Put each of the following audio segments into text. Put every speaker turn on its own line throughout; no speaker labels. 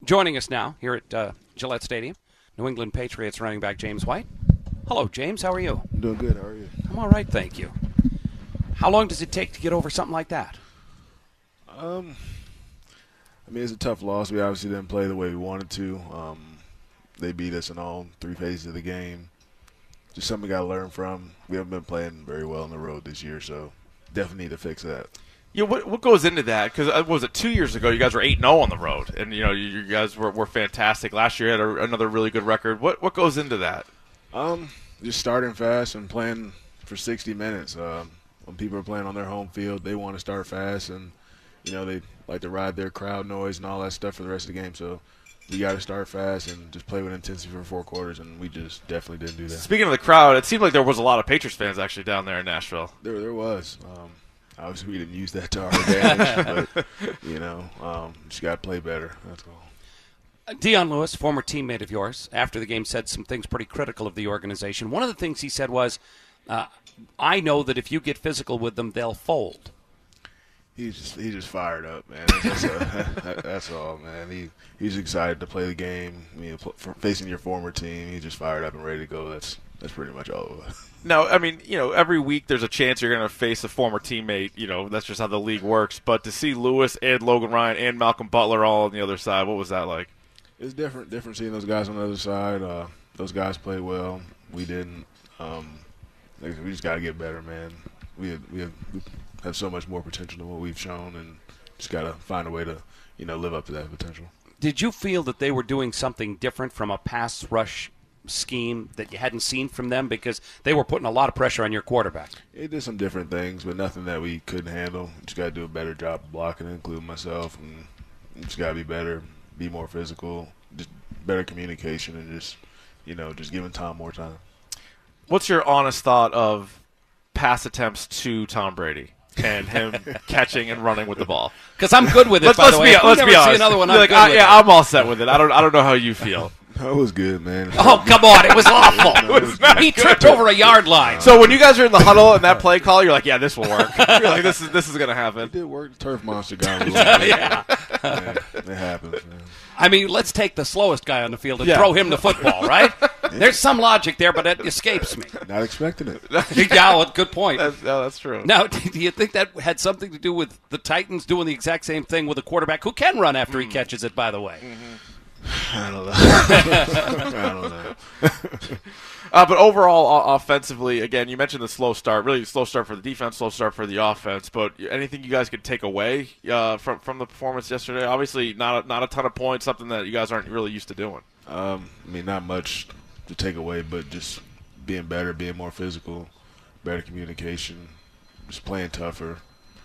Joining us now here at Gillette Stadium, New England Patriots running back James White. Hello, James. How are you?
I'm doing good. How are you?
I'm all right, thank you. How long does it take to get over something like that?
I mean, it's a tough loss. We obviously didn't play the way we wanted to. They beat us in all three phases of the game. Just something we got to learn from. We haven't been playing very well on the road this year, so definitely need to fix that.
Yeah, what goes into that? Because what was it 2 years ago? You guys were 8-0 on the road, and you guys were fantastic. Last year you had another really good record. What goes into that?
Just starting fast and playing for 60 minutes. When people are playing on their home field, they want to start fast, and they like to ride their crowd noise and all that stuff for the rest of the game. So we got to start fast and just play with intensity for 4 quarters, and we just definitely didn't do that.
Speaking of the crowd, it seemed like there was a lot of Patriots fans actually down there in Nashville.
There was. Obviously, we didn't use that to our advantage, but, just got to play better. That's all.
Dion Lewis, former teammate of yours, after the game said some things pretty critical of the organization. One of the things he said was, I know that if you get physical with them, they'll fold.
He's just fired up, man. That's all, man. He's excited to play the game. I mean, facing your former team, he's just fired up and ready to go. That's pretty much all of it.
No, I mean, every week there's a chance you're going to face a former teammate. That's just how the league works. But to see Lewis and Logan Ryan and Malcolm Butler all on the other side, what was that like?
It's different seeing those guys on the other side. Those guys played well. We didn't. We just got to get better, man. We have so much more potential than what we've shown, and just got to find a way to, live up to that potential.
Did you feel that they were doing something different from a pass rush scheme that you hadn't seen from them, because they were putting a lot of pressure on your quarterback?
It did some different things, but nothing that we couldn't handle. Just got to do a better job of blocking, including myself, and just got to be better, be more physical, just better communication, and just giving Tom more time.
What's your honest thought of pass attempts to Tom Brady and him catching and running with the ball?
Because I'm good with it. Let's be honest. See another one.
I'm all set with it. I don't know how you feel.
That was good, man.
Oh, come on. It was awful. He tripped over a yard line.
So when you guys are in the huddle and that play call, you're like, yeah, this will work. You're like, this is going to happen.
It did work. The turf monster guy was
yeah.
It happens, man.
I mean, let's take the slowest guy on the field and throw him the football, right? There's some logic there, but it escapes me.
Not expecting it.
Yeah, well, good point.
That's true.
Now, do you think that had something to do with the Titans doing the exact same thing with a quarterback who can run after he catches it, by the way?
I don't know. I don't know.
But overall, offensively, again, you mentioned the slow start. Really slow start for the defense, slow start for the offense. But anything you guys could take away from the performance yesterday? Obviously, not a ton of points, something that you guys aren't really used to doing.
I mean, not much to take away, but just being better, being more physical, better communication, just playing tougher.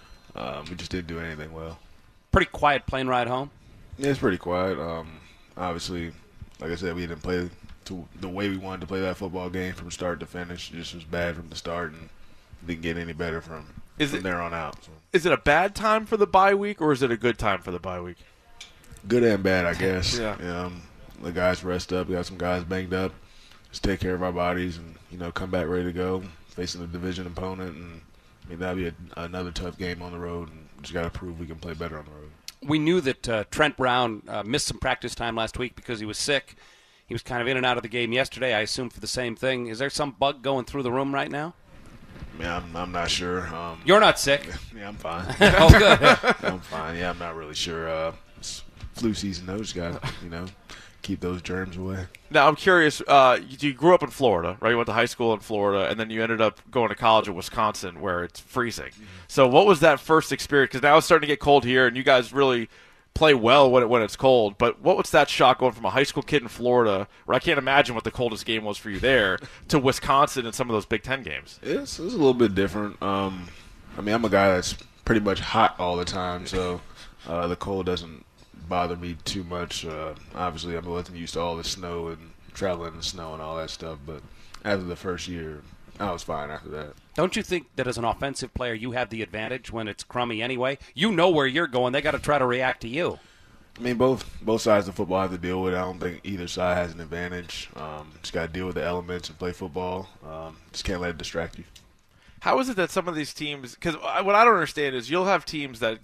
We just didn't do anything well.
Pretty quiet plane ride home?
Yeah, it's pretty quiet. Obviously, like I said, we didn't play the way we wanted to play that football game from start to finish. It just was bad from the start and didn't get any better from there on out. So.
Is it a bad time for the bye week, or is it a good time for the bye week?
Good and bad, I guess.
Yeah.
The guys rest up. We got some guys banged up. Just take care of our bodies and, come back ready to go, facing a division opponent. And, that'll be another tough game on the road, and just got to prove we can play better on the road.
We knew that Trent Brown missed some practice time last week because he was sick. He was kind of in and out of the game yesterday, I assume, for the same thing. Is there some bug going through the room right now?
Yeah, I'm not sure.
You're not sick?
Yeah, I'm fine.
Oh, good.
I'm fine. Yeah, I'm not really sure. It's flu season, though. Just got to, keep those germs away.
Now, I'm curious. You grew up in Florida, right? You went to high school in Florida, and then you ended up going to college in Wisconsin where it's freezing. Mm-hmm. So what was that first experience? Because now it's starting to get cold here, and you guys really play well when it's cold. But what was that shock going from a high school kid in Florida, where I can't imagine what the coldest game was for you there, to Wisconsin and some of those Big Ten games?
It's a little bit different. I'm a guy that's pretty much hot all the time, so the cold doesn't bother me too much. Obviously, I'm wasn't used to all the snow and traveling in the snow and all that stuff, but after the first year, I was fine after that.
Don't you think that as an offensive player you have the advantage when it's crummy anyway? You know where you're going. They got to try to react to you.
I mean, both sides of football have to deal with it. I don't think either side has an advantage. Just got to deal with the elements and play football. Just can't let it distract you.
How is it that some of these teams – because what I don't understand is you'll have teams that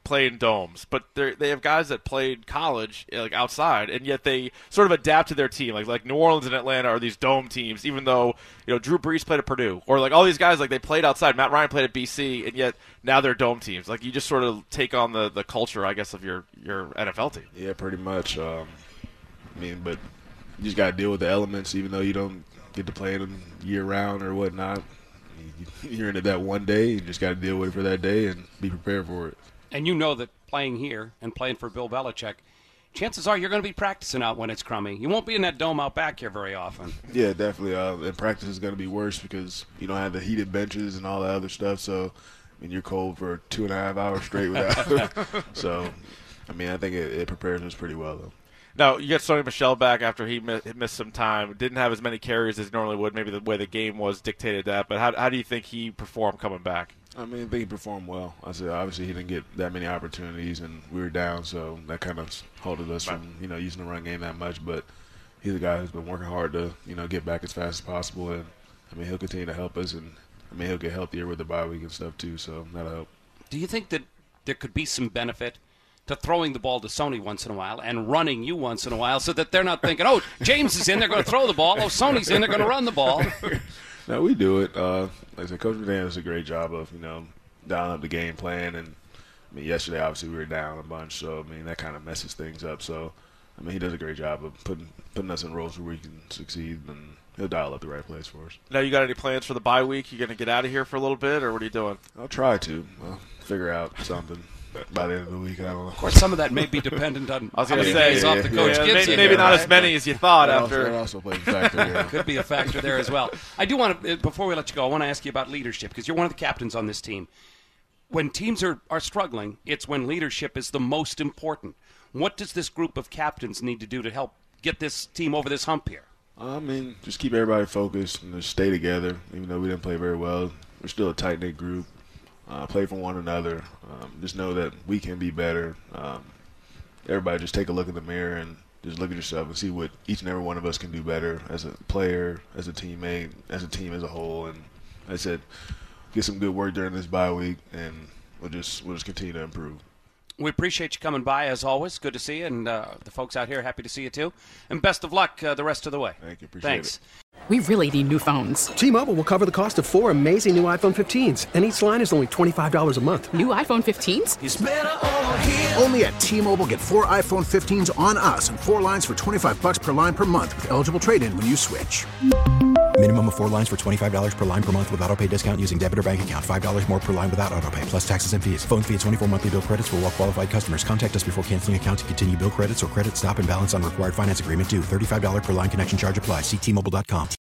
play in domes, but they have guys that played college like outside, and yet they sort of adapt to their team. Like New Orleans and Atlanta are these dome teams, even though Drew Brees played at Purdue, or like all these guys like they played outside. Matt Ryan played at BC, and yet now they're dome teams. Like you just sort of take on the culture, I guess, of your NFL team.
Yeah, pretty much. But you just got to deal with the elements, even though you don't get to play them year round or whatnot. You're in it that one day. You just got to deal with it for that day and be prepared for it.
And you know that playing here and playing for Bill Belichick, chances are you're going to be practicing out when it's crummy. You won't be in that dome out back here very often.
Yeah, definitely. And practice is going to be worse because you don't have the heated benches and all that other stuff. So, you're cold for 2.5 hours straight without. So, I think it prepares us pretty well, though.
Now, you get Sony Michel back after he missed some time. Didn't have as many carries as he normally would. Maybe the way the game was dictated that. But how do you think he performed coming back?
I think he performed well. I said obviously he didn't get that many opportunities, and we were down, so that kind of halted us from using the run game that much. But he's a guy who's been working hard to get back as fast as possible, and he'll continue to help us, and he'll get healthier with the bye week and stuff too. So that'll help.
Do you think that there could be some benefit to throwing the ball to Sony once in a while and running you once in a while, so that they're not thinking, oh, James is in, they're going to throw the ball. Oh, Sony's in, they're going to run the ball.
No, we do it. Like I said, Coach McDaniel does a great job of, dialing up the game plan. And, yesterday, obviously, we were down a bunch. So, that kind of messes things up. So, he does a great job of putting us in roles where we can succeed, and he'll dial up the right place for us.
Now, you got any plans for the bye week? You going to get out of here for a little bit, or what are you doing?
I'll try to. I'll figure out something by the end of the week. I don't know.
Of course, some of that may be dependent on how many days off the coach gives you.
Maybe not as many as you thought after.
That also plays a factor. Yeah.
Could be a factor there as well. I do want to, before we let you go, I want to ask you about leadership, because you're one of the captains on this team. When teams are struggling, it's when leadership is the most important. What does this group of captains need to do to help get this team over this hump here?
Just keep everybody focused and just stay together. Even though we didn't play very well, we're still a tight-knit group. Play for one another. Just know that we can be better. Everybody just take a look in the mirror and just look at yourself and see what each and every one of us can do better as a player, as a teammate, as a team as a whole. And like I said, get some good work during this bye week, and we'll just continue to improve.
We appreciate you coming by, as always. Good to see you, and the folks out here, happy to see you too. And best of luck the rest of the way.
Thank you. Appreciate it.
We really need new phones.
T-Mobile will cover the cost of 4 amazing new iPhone 15s, and each line is only $25 a month.
New iPhone 15s?
It's better over here. Only at T-Mobile, get 4 iPhone 15s on us and 4 lines for $25 per line per month with eligible trade-in when you switch.
Minimum of 4 lines for $25 per line per month with autopay discount using debit or bank account. $5 more per line without autopay, plus taxes and fees. Phone fee at 24 monthly bill credits for well-qualified customers. Contact us before canceling account to continue bill credits or credit stop and balance on required finance agreement due. $35 per line connection charge applies. See T-Mobile.com.